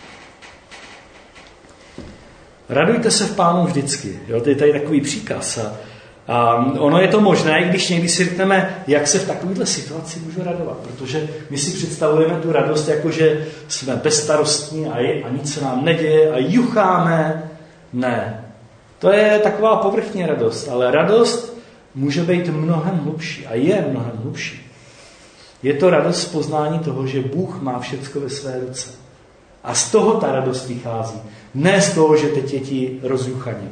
Radujte se v Pánu vždycky. Jo, to je tady takový příkaz. A, a ono je to možné, i když někdy si řekneme, jak se v takovéhle situaci můžu radovat. Protože my si představujeme tu radost, jako že jsme bezstarostní a, je, a nic se nám neděje a jucháme. Ne. To je taková povrchní radost. Ale radost může být mnohem hlubší a je mnohem hlubší. Je to radost z poznání toho, že Bůh má všecko ve své ruce. A z toho ta radost vychází. Ne z toho, že teď je ti rozjuchaně.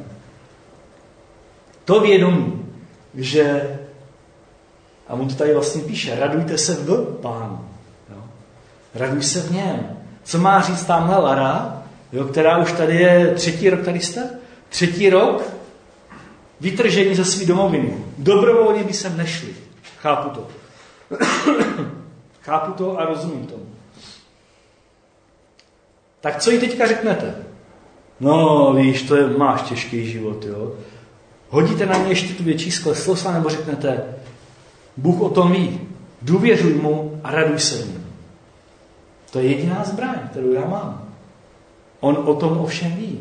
To vědomí, že, a on to tady vlastně píše, radujte se v Pánu. Jo? Raduj se v něm. Co má říct tamhle Lara, jo, která už tady je třetí rok, tady jste? Třetí rok vytržení ze svý domoviny. Dobrovolně by sem nešli. Chápu to. Chápu to a rozumím tomu. Tak co jí teďka řeknete? No, víš, to je, máš těžký život, jo. Hodíte na mě ještě tu větší skleslost, nebo řeknete, Bůh o tom ví, důvěřuj mu a raduj se v něm. To je jediná zbraň, kterou já mám. On o tom ovšem ví.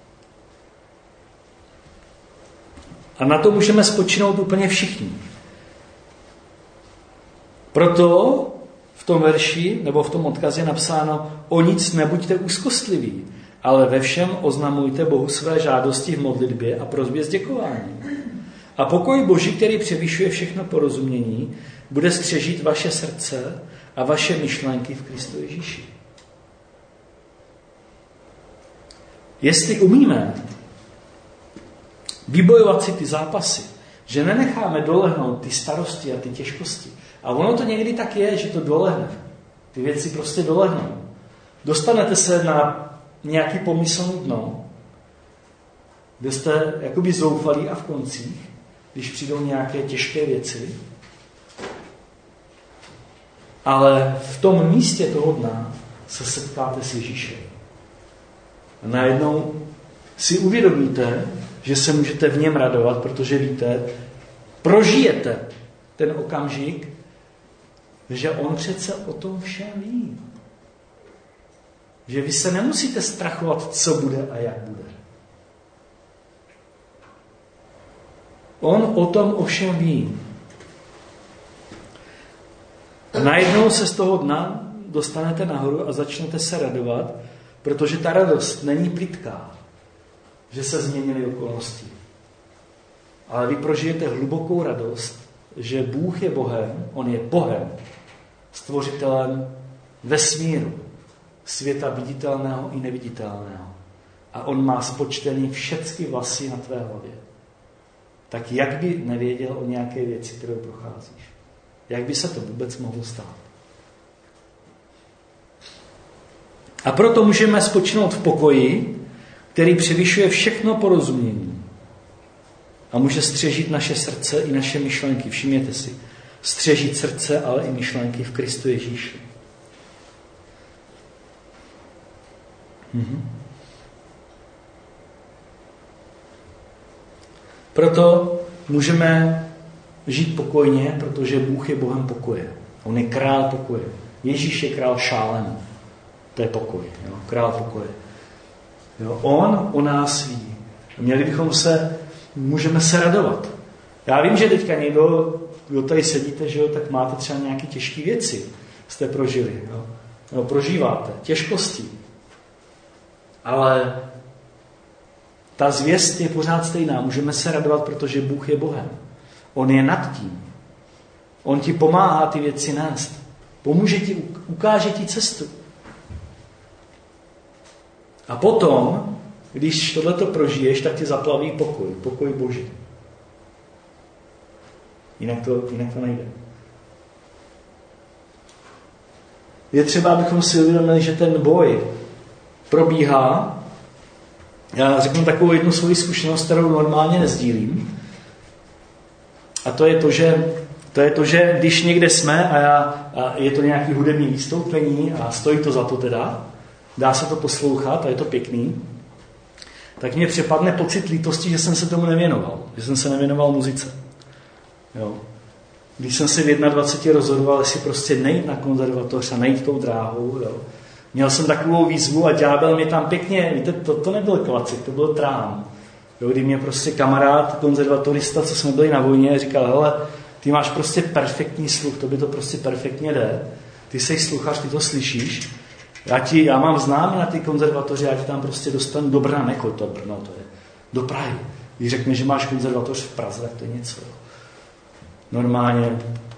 A na to můžeme spočinout úplně všichni. Proto v tom verši, nebo v tom odkaze je napsáno, o nic nebuďte úzkostliví, ale ve všem oznamujte Bohu své žádosti v modlitbě a prosbě s děkováním. A pokoj Boží, který převyšuje všechno porozumění, bude střežit vaše srdce a vaše myšlenky v Kristu Ježíši. Jestli umíme vybojovat si ty zápasy, že nenecháme dolehnout ty starosti a ty těžkosti, a ono to někdy tak je, že to dolehne. Ty věci prostě dolehnou. Dostanete se na nějaký pomyslný dno, kde jste jakoby zoufalí a v koncích, když přijdou nějaké těžké věci. Ale v tom místě toho dna se setkáte s Ježíšem. A najednou si uvědomíte, že se můžete v něm radovat, protože víte, prožijete ten okamžik, že on přece o tom všem ví. že vy se nemusíte strachovat, co bude a jak bude. On o tom ovšem ví. A najednou se z toho dna dostanete nahoru a začnete se radovat, protože ta radost není plitká, že se změnily okolnosti. Ale vy prožijete hlubokou radost, že Bůh je Bohem, on je Bohem, stvořitelem vesmíru, světa viditelného i neviditelného. A on má spočtený všechny vlasy na tvé hlavě. Tak jak by nevěděl o nějaké věci, kterou procházíš? Jak by se to vůbec mohlo stát? A proto můžeme spočinout v pokoji, který převyšuje všechno porozumění. A může střežit naše srdce i naše myšlenky. Všimněte si. Střežit srdce, ale i myšlenky v Kristu Ježíši. Mhm. Proto můžeme žít pokojně, protože Bůh je Bohem pokoje. On je král pokoje. Ježíš je král šálem. To je pokoj. Jo? Král pokoje. Jo? On o nás ví. Měli bychom se, můžeme se radovat. Já vím, že teďka někdo, kdo tady sedíte, že jo, tak máte třeba nějaké těžké věci, jste prožili. Jo? No, prožíváte. Těžkosti. Ale ta zvěst je pořád stejná. Můžeme se radovat, protože Bůh je Bohem. On je nad tím. On ti pomáhá ty věci nést. Pomůže ti, ukáže ti cestu. A potom, když tohleto prožiješ, tak ti zaplaví pokoj. Pokoj Boží. Jinak to, jinak to nejde. Je třeba, abychom si uvědomili, že ten boj probíhá. Já řeknu takovou jednu svoji zkušenost, kterou normálně nezdílím. A to je to, že, to je to, že když někde jsme a, já, a je to nějaké hudební vystoupení a stojí to za to teda, dá se to poslouchat a je to pěkný, tak mě přepadne pocit lítosti, že jsem se tomu nevěnoval. Že jsem se nevěnoval muzice. Jo. Když jsem se v dvaceti jedné rozhodoval, jestli prostě nejít na konzervatoř a nejít tou dráhou, jo. Měl jsem takovou výzvu a ďábel mě tam pěkně, víte, to, to nebyl klacik, to byl trám. Jo, kdy mě prostě kamarád, konzervatorista, co jsme byli na vojně, říkal, hele, ty máš prostě perfektní sluch, to by to prostě perfektně jde. Ty jsi sluchař, ty to slyšíš. Já, ti, já mám známý na ty konzervatoři, já ti tam prostě dostanu do Brna, jako to Brno, to je do Prahy. Když řekne, že máš konzervatoř v Praze, tak to je něco. Normálně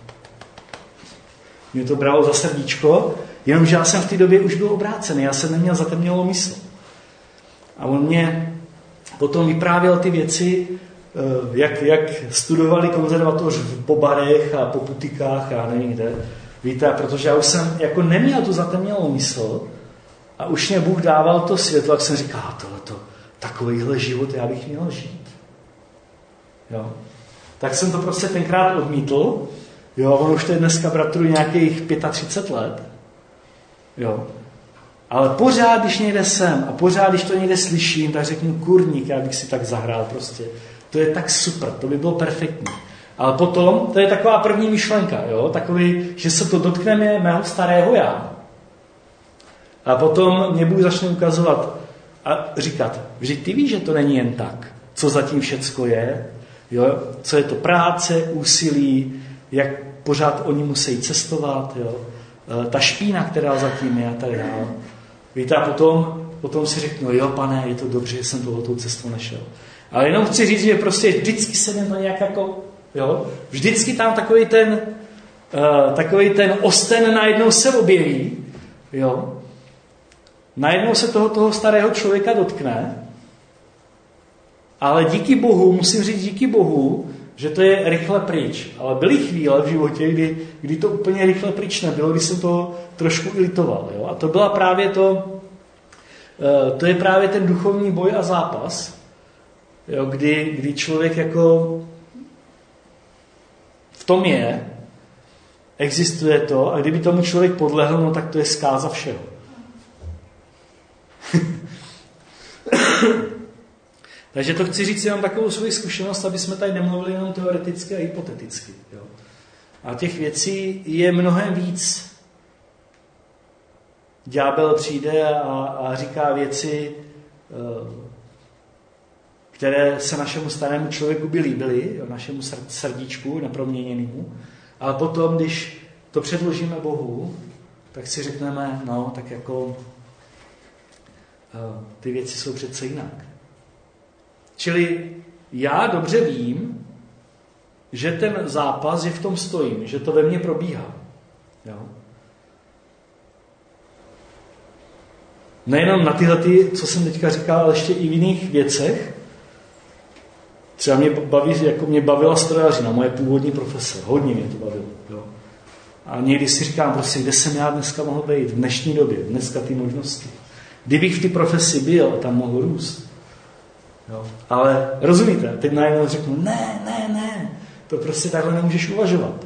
mě to bralo za srdíčko, jenomže já jsem v té době už byl obrácený, já jsem neměl zatemnělou mysl. A on mě potom vyprávěl ty věci, jak, jak studovali konzervatoř po barech a po putikách a nevím kde. Víte, protože já už jsem jako neměl tu zatemnělou mysl a už mě Bůh dával to světlo, jak jsem říkal, tohleto, takovýhle život já bych měl žít. Jo. Tak jsem to prostě tenkrát odmítl. Jo, on už to je dneska bratru nějakých třicet pět let. Jo. Ale pořád, když někde jsem a pořád, když to někde slyším, tak řeknu, kurník, já bych si tak zahrál prostě. To je tak super, to by bylo perfektní. Ale potom, to je taková první myšlenka, jo? Takový, že se to dotkne mě mého starého já. A potom mě Bůh začne ukazovat a říkat, vždyť ty víš, že to není jen tak, co zatím všecko je, jo? Co je to práce, úsilí, jak pořád oni musí cestovat, jo? Ta špína, která zatím je a tak dále. Víte, a potom, potom si řeknu, jo, pane, je to dobře, že jsem tohletou cestu nešel. Ale jenom chci říct, že prostě vždycky se mě to nějak jako, jo, vždycky tam takový ten, uh, takový ten osten najednou se objeví, jo. Najednou se toho, toho starého člověka dotkne, ale díky Bohu, musím říct díky Bohu, že to je rychle pryč. Ale byly chvíle v životě, kdy, kdy to úplně rychle pryč nebylo, kdy jsem to trošku ilitoval. Jo? A to byla právě to, to je právě ten duchovní boj a zápas, jo? Kdy, kdy člověk jako v tom je, existuje to a kdyby tomu člověk podlehl, no tak to je zkáza všeho. Takže to chci říct jenom takovou svoji zkušenost, aby jsme tady nemluvili jenom teoreticky a hypoteticky. Jo. A těch věcí je mnohem víc. ďábel přijde a, a říká věci, které se našemu starému člověku by líbily, našemu srdíčku neproměněnému, ale potom, když to předložíme Bohu, tak si řekneme, no, tak jako ty věci jsou přece jinak. Čili já dobře vím, že ten zápas, že v tom stojím, že to ve mně probíhá. Jo? Nejenom na tyhle, ty, co jsem teďka říkal, ale ještě i v jiných věcech. Třeba mě baví, jako mě bavila strojařina, moje původní profese. Hodně mě to bavilo. Jo? A někdy si říkám, prostě, kde jsem já dneska mohl být v dnešní době, dneska ty možnosti. Kdybych v té profesi byl a tam mohl růst. Jo? Ale rozumíte, teď najednou řeknu, ne, ne, ne, to prostě takhle nemůžeš uvažovat.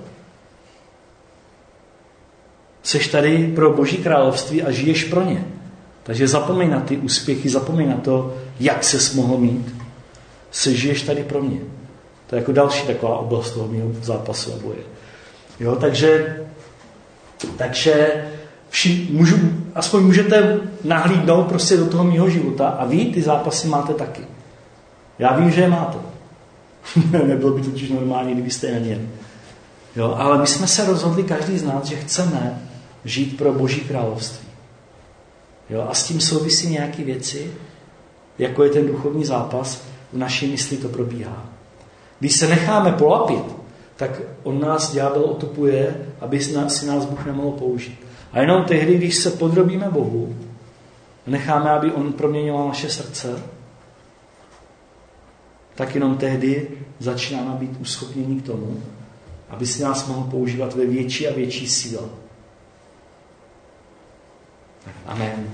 Seš tady pro Boží království a žiješ pro ně. Takže zapomeň na ty úspěchy, zapomeň na to, jak ses mohl mít. Se žiješ tady pro mě. To je jako další taková oblast toho mého zápasu a boje. Jo, takže, takže vši, můžu, aspoň můžete nahlídnout prostě do toho mého života a vy ty zápasy máte taky. Já vím, že je máte. Nebylo by totiž normální, kdybyste je neměli. Jo, ale my jsme se rozhodli, každý z nás, že chceme žít pro Boží království. Jo, a s tím souvisí nějaké věci, jako je ten duchovní zápas, v naší mysli to probíhá. Když se necháme polapit, tak on nás ďábel otupuje, aby si nás Bůh nemohl použít. A jenom tehdy, když se podrobíme Bohu, necháme, aby on proměňoval naše srdce, tak jenom tehdy začínáme být uschopněni k tomu, aby si nás mohl používat ve větší a větší síle. Amen.